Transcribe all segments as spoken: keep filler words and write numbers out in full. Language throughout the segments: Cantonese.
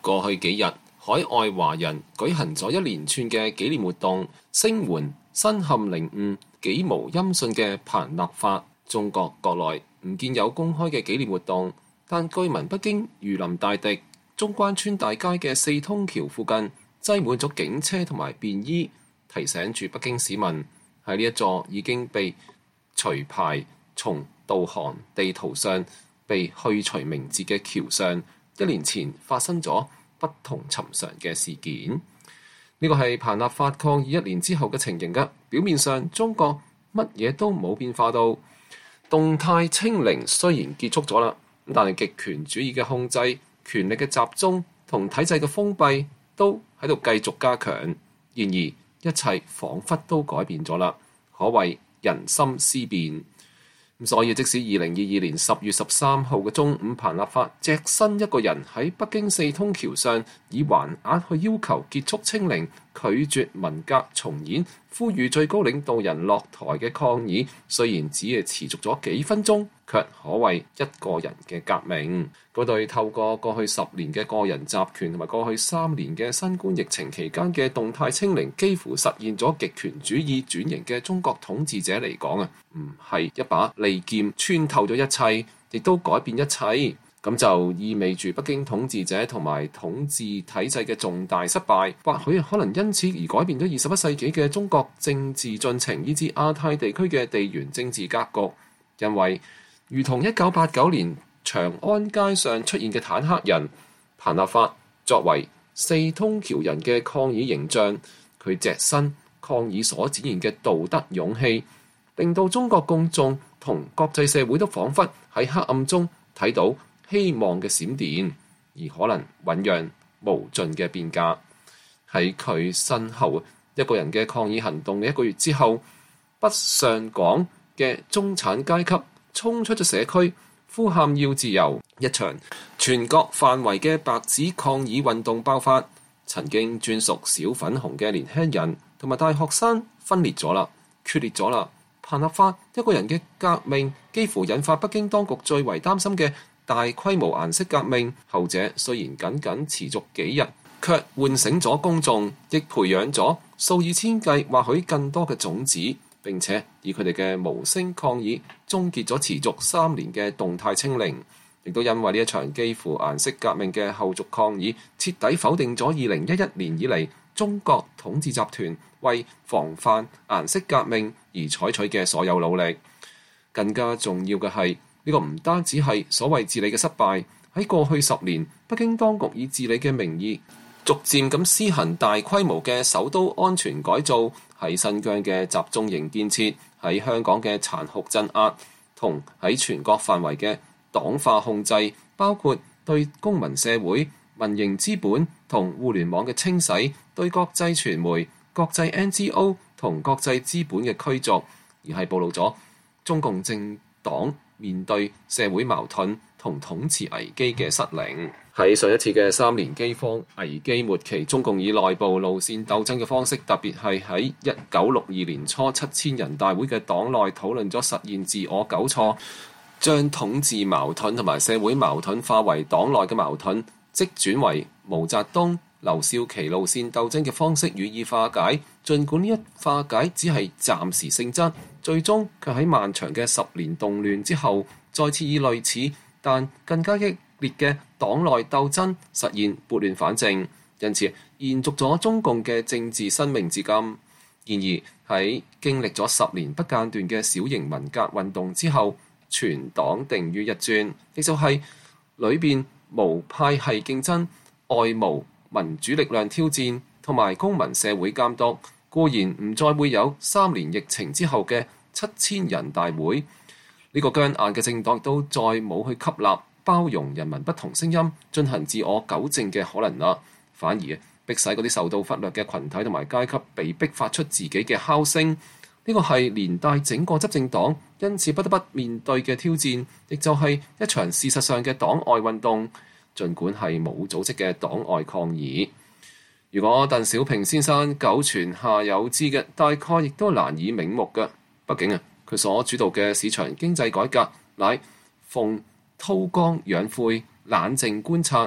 過去幾日，海外華人舉行咗一連串嘅紀念活動，聲援身陷囹圄、幾無音訊嘅彭立發。中國國內唔見有公開嘅紀念活動，但據聞北京如臨大敵，中關村大街嘅四通橋附近擠滿咗警車同埋便衣，提醒住北京市民喺呢一座已經被除牌、從導航地圖上被去除名字嘅橋上，一年前發生咗不同尋常嘅事件。呢個係彭立發抗議一年之後嘅情形㗎。表面上中國乜嘢都冇變化到，動態清零雖然結束咗啦，但係極權主義嘅控制、權力嘅集中同體制嘅封閉都喺度繼續加強。然而一切彷彿都改變咗啦，可謂人心思變。所以即使二零二二年十月十三號嘅中午，彭立發隻身一個人喺北京四通橋上以橫額去要求結束清零、拒絕文革重演、呼籲最高領導人落台嘅抗議，雖然只係持續咗幾分鐘，卻可謂一個人嘅革命。嗰對透過過去十年嘅個人集權同埋過去三年嘅新冠疫情期間嘅動態清零，幾乎實現咗極權主義轉型嘅中國統治者嚟講啊，唔係一把利劍穿透咗一切，亦都改變一切。咁就意味住北京統治者同埋統治體制嘅重大失敗，或許可能因此而改變咗二十一世紀嘅中國政治進程，以至亞太地區嘅地緣政治格局。因為如同一九八九年長安街上出現嘅坦克人，彭立發作為四通橋人嘅抗議形象，佢隻身抗議所展現嘅道德勇氣，令到中國公眾同國際社會都彷彿喺黑暗中睇到希望嘅閃電，而可能醖釀無盡嘅變革。喺佢身後一個人嘅抗議行動嘅一個月之後，北上港嘅中產階級衝出咗社區，呼喊要自由，一場全國範圍嘅白紙抗議運動爆發。曾經專屬小粉紅嘅年輕人同埋大學生分裂咗啦，決裂咗啦。彭立發一個人嘅革命幾乎引發北京當局最為擔心嘅大規模顏色革命，後者雖然僅僅持續幾日，卻喚醒咗公眾，亦培養咗數以千計或許更多嘅種子，並且以佢哋嘅無聲抗議終結咗持續三年嘅動態清零。亦都因為呢一場幾乎顏色革命嘅後續抗議，徹底否定咗二零一一年以嚟中國統治集團為防範顏色革命而採取嘅所有努力。更加重要嘅係，呢個唔單止係所謂治理嘅失敗，喺過去十年，北京當局以治理嘅名義，逐漸咁施行大規模嘅首都安全改造，喺新疆嘅集中營建設，喺香港嘅殘酷鎮壓，同喺全國範圍嘅黨化控制，包括對公民社會、民營資本同互聯網嘅清洗，對國際傳媒、國際 N G O 同國際資本嘅驅逐，而係暴露咗中共政黨面對社會矛盾同統治危機嘅失靈。喺上一次嘅三年饑荒危機末期，中共以內部路線鬥爭嘅方式，特別係喺一九六二年初七千人大會嘅黨內討論咗實現自我糾錯，將統治矛盾同埋社會矛盾化為黨內嘅矛盾，即轉為毛澤東、劉少奇路線鬥爭嘅方式予以化解。儘管呢一化解只係暫時性質，最終卻喺漫長嘅十年動亂之後，再次以類似但更加激烈嘅黨內鬥爭實現撥亂反正，因此延續咗中共嘅政治生命至今。然而喺經歷咗十年不間斷嘅小型文革運動之後，全黨定於一尊，亦就係裏邊無派系競爭，外無民主力量挑戰，同埋公民社會監督，固然唔再會有三年疫情之後嘅七千人大會。呢、這個僵硬嘅政黨都再冇去吸納包容人民不同聲音，進行自我糾正嘅可能啦，反而逼使嗰啲受到忽略嘅群體同埋階級被逼發出自己嘅敲聲。呢個係連帶整個執政黨因此不得不面對嘅挑戰，亦就係一場事實上嘅黨外運動，儘管係冇組織嘅黨外抗議。如果鄧小平先生久傳下有之嘅，大概亦都難以瞑目嘅。畢竟啊，佢所主導嘅市場經濟改革，乃奉韜光養晦、冷靜觀察、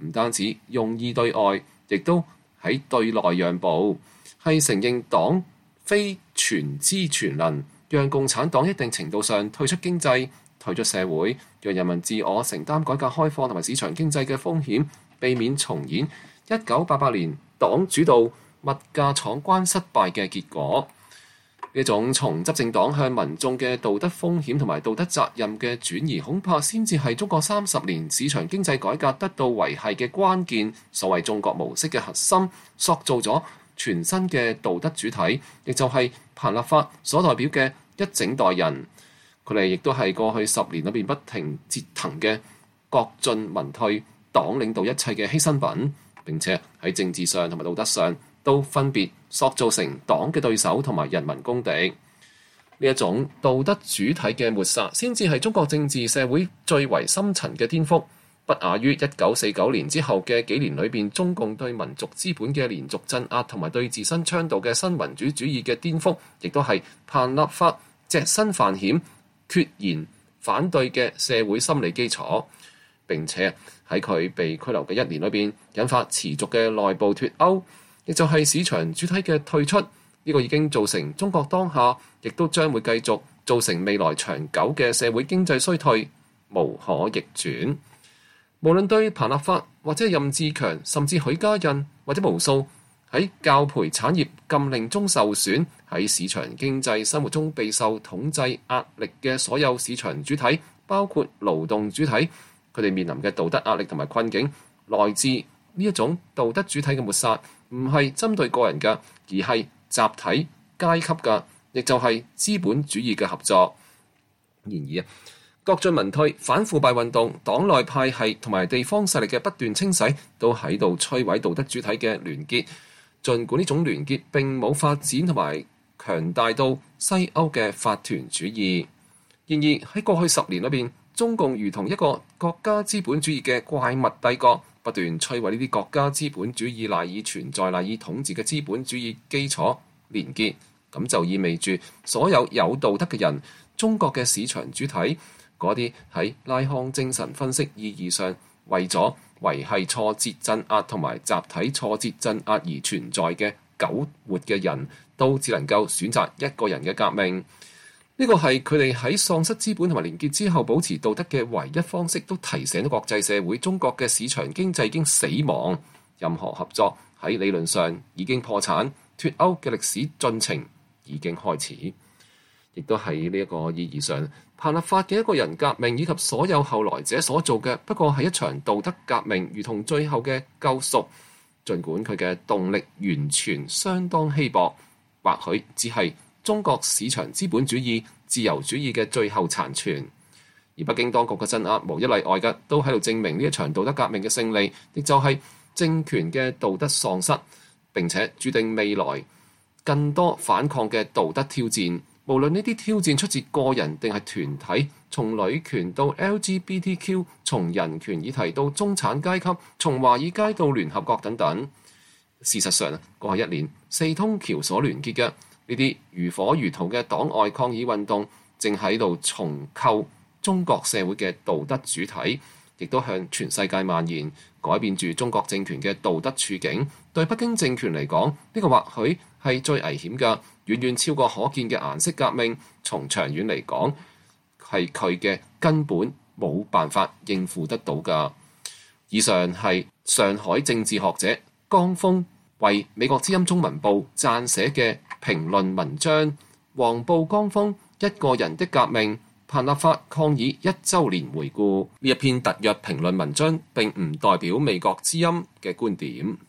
唔單止用意對外，亦都喺對內讓步，係承認黨非全知全能，讓共產黨一定程度上退出經濟、退出社會，讓人民自我承擔改革開放同埋市場經濟嘅風險，避免重演一九八八年黨主導物價闖關失敗嘅結果。呢種從執政黨向民眾嘅道德風險同埋道德責任嘅轉移，恐怕先至係中國三十年市場經濟改革得到維繫嘅關鍵。所謂中國模式嘅核心，塑造咗全新嘅道德主體，亦就係彭立發所代表嘅一整代人。佢哋亦都係過去十年裏邊不停折騰嘅國進民退黨領導一切嘅犧牲品，並且喺政治上同埋道德上都分別塑造成黨嘅對手同埋人民公敵。呢一種道德主體嘅抹殺，先至係中國政治社會最為深層嘅顛覆，不亞於一九四九年之後嘅幾年裏邊中共對民族資本嘅連續鎮壓同埋對自身倡導嘅新民主主義嘅顛覆，亦都係彭立發隻身犯險決然反對嘅社會心理基礎。並且喺佢被拘留嘅一年裏邊，引發持續嘅內部脫歐，亦就係市場主體嘅退出。呢個已經造成中國當下，亦都將會繼續造成未來長久嘅社會經濟衰退，無可逆轉。無論對彭立發或者任志強，甚至許家印或者無數喺教培產業禁令中受損，喺市場經濟生活中備受統制壓力嘅所有市場主體，包括勞動主體，佢哋面臨嘅道德壓力同埋困境，來自呢一種道德主體嘅抹殺，唔係針對個人嘅，而係集體階級嘅，亦就係資本主義嘅合作。然而啊，國進民退、反腐敗運動、黨內派系同埋地方勢力嘅不斷清洗，都喺度摧毀道德主體嘅聯結。儘管呢種聯結並冇發展同埋強大到西歐嘅法團主義，然而喺過去十年裏邊，中共如同一個國家資本主義嘅怪物帝國，不斷摧毀呢啲國家資本主義賴以存在、賴以統治嘅資本主義基礎連結。咁就意味住所有有道德嘅人，中國嘅市場主體，嗰啲喺拉康精神分析意義上為咗維繫挫折鎮壓同埋集體挫折鎮壓而存在嘅苟活嘅人，都只能夠選擇一個人嘅革命。呢個係佢哋喺喪失資本同埋連結之後保持道德嘅唯一方式，都提醒咗國際社會，中國嘅市場經濟已經死亡，任何合作喺理論上已經破產，脫歐嘅歷史進程已經開始。亦都喺呢一個意義上，彭立發嘅一個人革命以及所有後來者所做嘅，不過係一場道德革命，如同最後嘅救贖。儘管佢嘅動力完全相當稀薄，或許只係中國市場資本主義、自由主義嘅最後殘存。而北京當局嘅鎮壓無一例外嘅，都喺度證明呢一場道德革命嘅勝利，亦就係政權嘅道德喪失，並且注定未來更多反抗嘅道德挑戰。無論呢啲挑戰出自個人定係團體，從女權到 L G B T Q， 從人權議題到中產階級，從華爾街到聯合國等等。事實上，過去一年四通橋所聯結嘅呢啲如火如荼嘅黨外抗議運動，正喺度重構中國社會嘅道德主體，亦都向全世界蔓延，改變住中國政權嘅道德處境。對北京政權嚟講，呢個或許係最危險嘅，遠遠超過可見嘅顏色革命。從長遠嚟講，係佢嘅根本冇辦法應付得到㗎。以上係上海政治學者江峰為美國之音中文報撰寫嘅評論文章。黃埔江峰一個人的革命，彭立發抗議一週年回顧。呢一篇特約評論文章並唔代表美國之音嘅觀點。